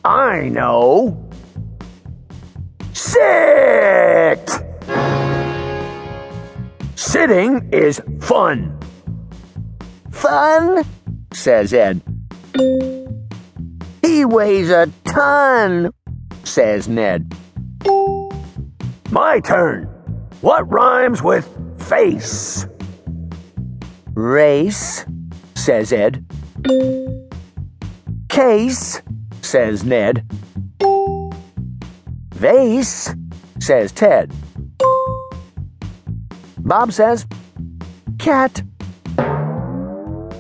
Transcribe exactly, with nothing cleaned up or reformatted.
I know. Sit! Sitting is fun. Fun? Says Ed. He weighs a ton, says Ned. My turn. What rhymes with face? Race, says Ed. Case, says Ned. Vase, says Ted. Bob says, cat.